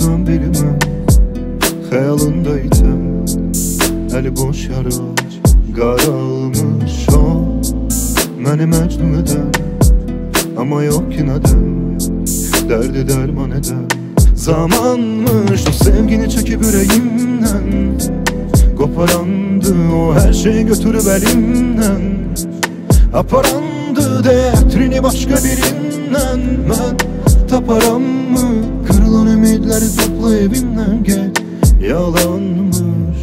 olsam bilmem, xəyalındaydım. Əli boş yarac qaralmış o, məni məcnun edən, amma yox ki nədən, dərdi dərman edən. Zamanmış o sevgini çəkib ürəyimdən, qoparandı o hər şey götürüb əlimdən, aparandı dətrini başqa birindən. Mən taparamı kırılan ümidləri topla evimdən, gəl yalanmış.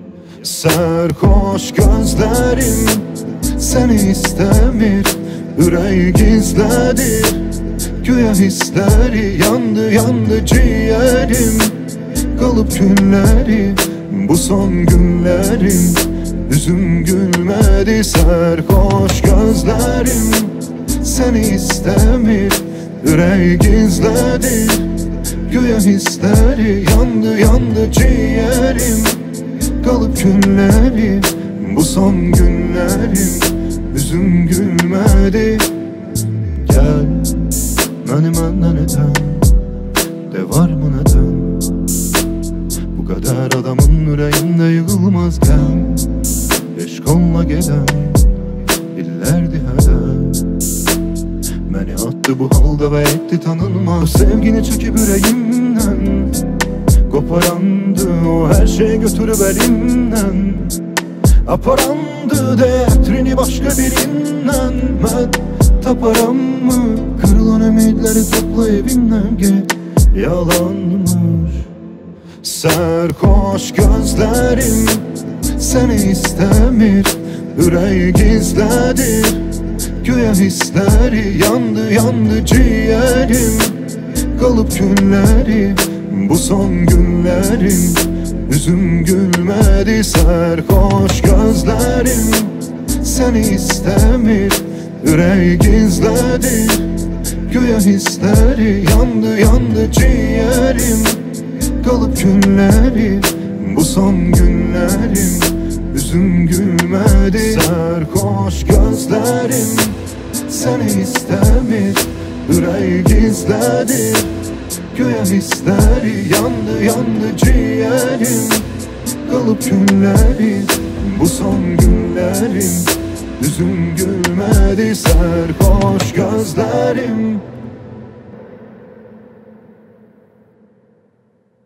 Sərxoş gözlərim səni istəmir, ürək gizlədir güya hissləri. Yandı yandı ciğerim, qalıb günləri bu son günlərim, üzüm gülmədi. Sərxoş gözlərim səni istəmir, ürək gizlədir güya hissləri. Yandı yandı ciğerim, qalıb günləri bu son günlərim, üzüm gülmədi. Gəl məni məndən edən, de varmı nədən? Bu qədər adamın ürəyində yığılmaz qəm, eşq onunla gedən illərdi hədən. Məni attı bu halda və etdi tanınmaz. Sevgini çəkib ürəyimdən, qoparandı o hər şey götürüb əlimdən, aparandı dətrini başqa birindən. Mən taparamı kırılan ümidləri topla evimdən, gəl yalanmış. Sərxoş gözlərim səni istəmir, ürək gizlədir güya hissləri. Yandı yandı ciğerim, qalıb günləri bu son günlərim, üzüm gülmədi. Sərxoş gözlərim səni istəmir, ürək gizlədir güya hissləri. Yandı yandı ciğerim, qalıb günləri bu son günlərim, üzüm gülmədi. Sərxoş gözlərim səni istəmir, ürək gizlədir güya hissləri. Yandı yandı ciğerim, qalıb günləri bu son günlərim, üzüm gülmədi. Sərxoş gözlərim